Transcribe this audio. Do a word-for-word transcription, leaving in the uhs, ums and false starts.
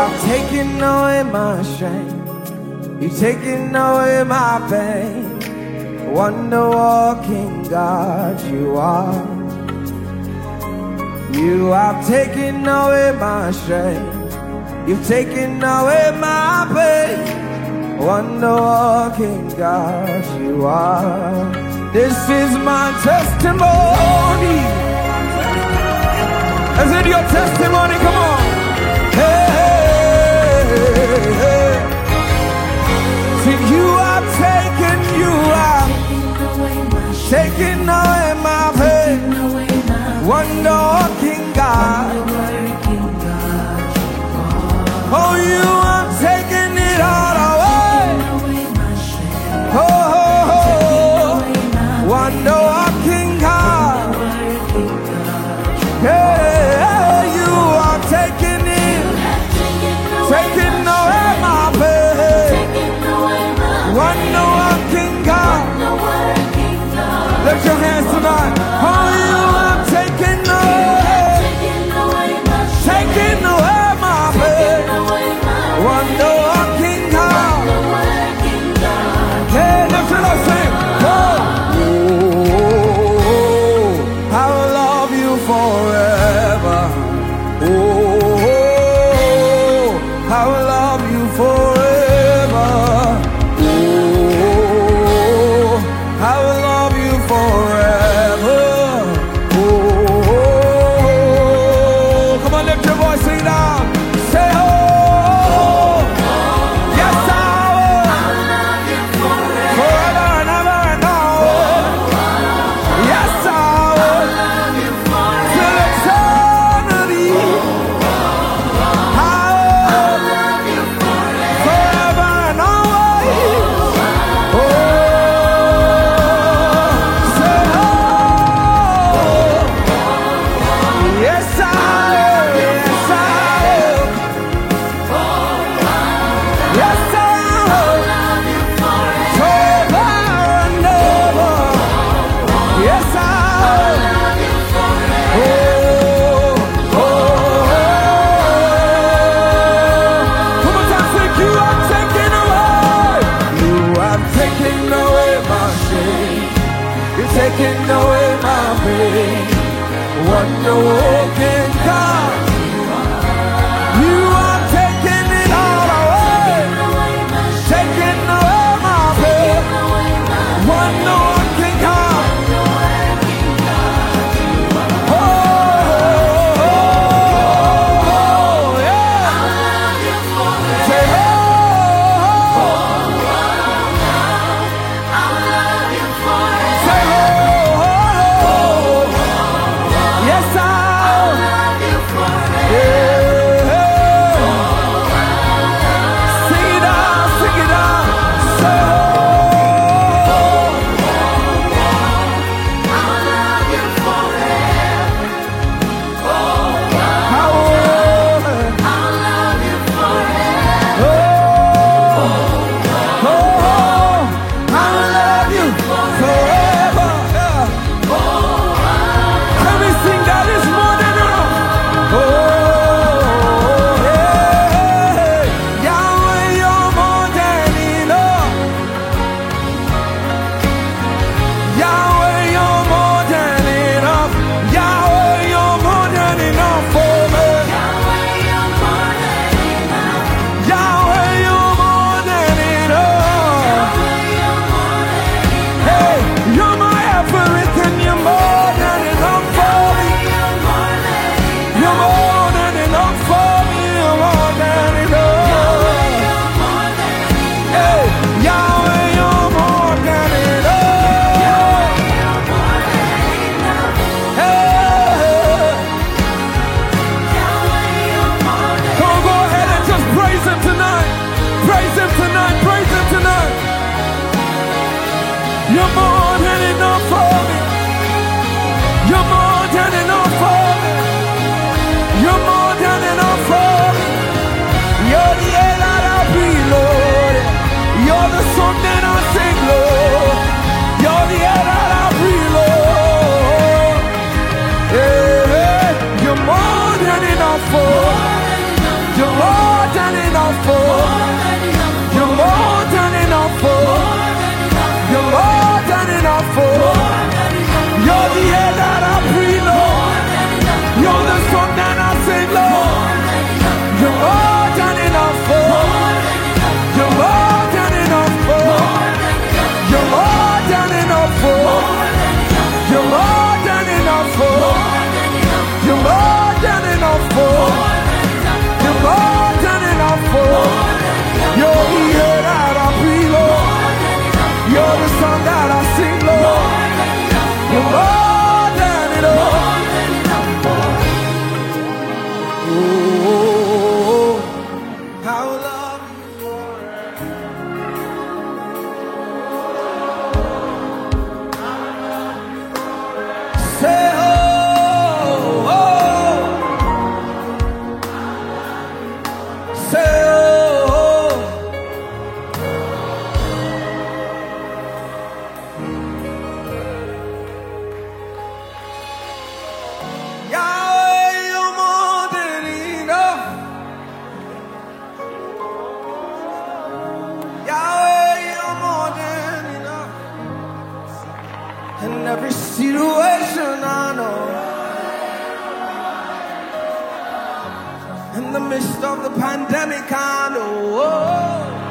have taken away my shame. You've taken away my pain. Wonder walking God you are. You have taken away my shame. You've taken away my pain. Wonder walking God you are. This is my testimony. Is it your testimony? Come on. Hey, hey, hey. See, you have taken, you have taken away my pain. Wonder walking God. Oh, you have taken it all away. Oh, oh, oh. Wonder walking God. Yeah, you are taking it, taking away my pain. Wonder walking God. Lift your hands tonight. Oh, you are taking away, taking away my pain. Wonder walking God. Hey, lift it up, sing. Oh, I will love you forever. Oh, I will love you forever. Oh, I will love you forever. Oh, come on, lift your voice, sing now. Say, oh, yes, I will. Forever and ever and ever. Yes, I will. Till eternity. I will. Forever and always. Oh, say, oh, yes, I will. Yes, I will. Yes, I will. Forever and ever. Yes, I will. Oh, oh, oh. One more time, say, you have taken away. You have taken away my shame. You've taken away my pain. Wonder walking God. You have taken it all away. Taken away my pain. Wonder walking God. Oh, oh, oh, yeah. Say, oh, say, oh, yes, I yeah. Sing it out, sing it out. Say, you're more than enough for me. You're more than enough for me. You're more than enough for me. You're the air that I breathe, Lord. You're the song that I sing, Lord. You're the air that I breathe, Lord. Yeah, you're more than enough for me. You're more than enough for. You're more than enough for. You're more than enough for. You're the air that I breathe, Lord. You're the song that I sing, Lord. You're more than enough for. You're more than enough for. You're more than enough for. You're more than enough for. You're more than enough for. You're more than enough for. You're the air that I breathe, Lord. You're the song that I sing, Lord. You're more than enough. Oh, how I love you, Lord. Say oh, oh. Say oh, oh. Yahweh, you're more than enough. Yahweh, you're more than enough. In every situation I know, in the midst of the pandemic I know, oh,